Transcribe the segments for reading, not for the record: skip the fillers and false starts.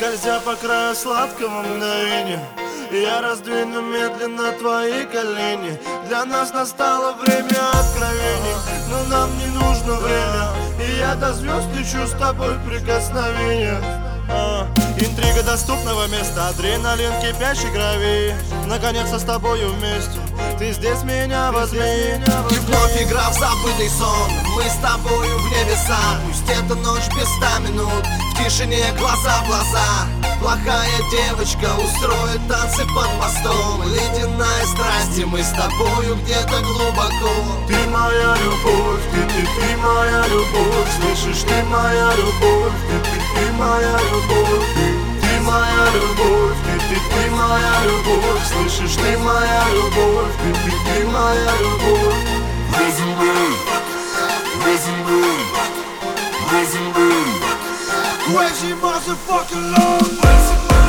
Скользя по краю сладкого мгновения, я раздвину медленно твои колени. Для нас настало время откровений, но нам не нужно время, и я до звезд лечу с тобой в прикосновениях. Интрига доступного места, адреналин кипящей крови. Наконец-то с тобою вместе, ты здесь меня возьми. Ты вновь игра в забытый сон, мы с тобою в небеса. Пусть эта ночь без 100 минут, в тишине глаза в глаза. Плохая девочка устроит танцы под мостом. Ледяная страсть, и мы с тобою где-то глубоко. Ты моя любовь, ты моя любовь. Слышишь, ты моя любовь, ты моя любовь. Ты моя любовь, ты моя любовь. Слышишь, ты моя любовь, ты моя любовь. Crazy motherfucking love.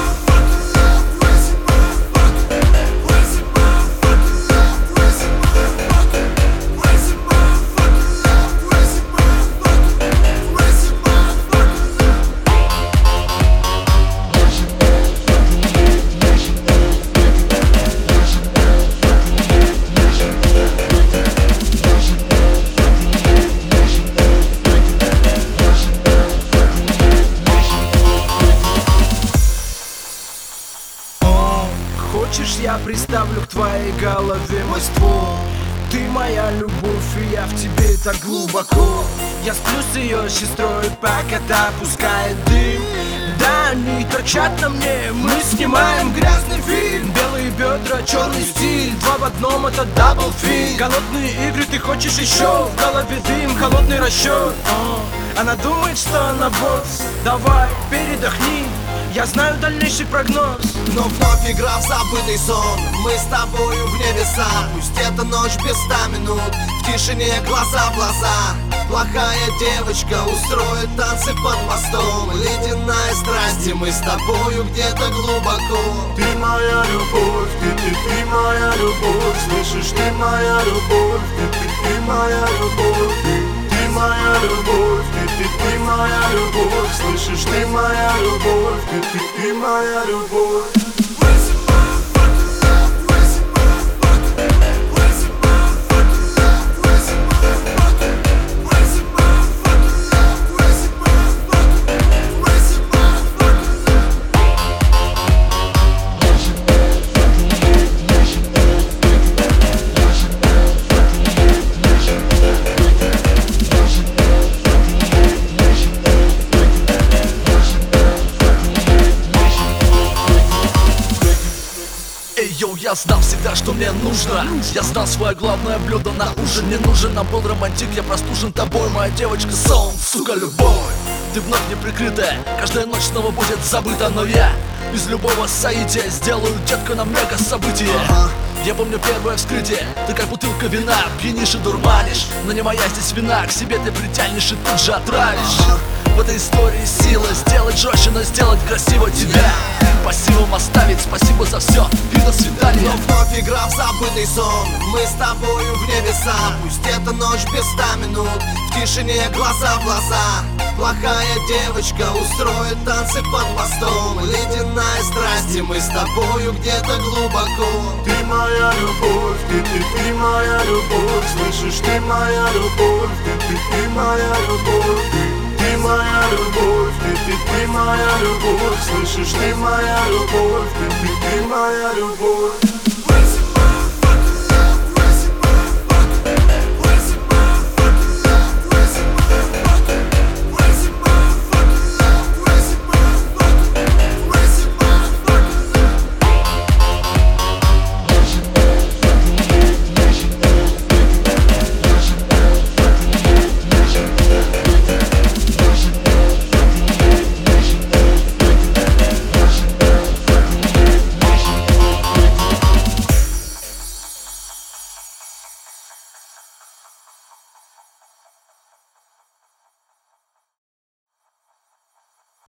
Хочешь, я приставлю к твоей голове мой ствол? Ты моя любовь, и я в тебе так глубоко. Я сплю с ее сестрой, пока та пускает дым. Да, они торчат на мне, мы снимаем грязный фильм. Белые бедра, черный стиль, два в одном, это дабл фин. Голодные игры, ты хочешь еще? В голове дым, холодный расчет. Она думает, что она босс. Давай, передохни, я знаю дальнейший прогноз. Но вновь игра в забытый сон, мы с тобою в небеса. Пусть эта ночь без 100 минут, в тишине глаза в глаза. Плохая девочка устроит танцы под мостом. Ледяная страсть, и мы с тобою где-то глубоко. Ты моя любовь, ты моя любовь. Слышишь, ты моя любовь, ты моя любовь. Ты моя любовь, ты моя любовь. Слышишь, ты моя любовь, ты моя любовь. Йоу, я знал всегда, что мне нужно. Я знал свое главное блюдо на ужин. Мне нужен нам был романтик, я простужен тобой, моя девочка, сон, сука, любовь. Ты вновь неприкрытая, каждая ночь снова будет забыта. Но я без любого соития сделаю, детка, нам мега событие. Я помню первое вскрытие, ты как бутылка вина, пьянишь и дурманишь. Но не моя здесь вина, к себе ты притянешь и тут же отравишь. В этой истории сила сделать жестче, но сделать красиво тебя. Пассивом оставить, спасибо за все и до свидания. Но вновь игра в забытый сон, мы с тобою в небеса. Пусть эта ночь без 100 минут, в тишине глаза в глаза. Плохая девочка устроит танцы под мостом. Ледяная страсть, и мы с тобою где-то глубоко. Ты моя любовь, ты моя любовь. Слышишь, ты моя любовь, ты моя любовь. Ты моя любовь, ты моя любовь. Слышишь, ты моя любовь, ты моя любовь.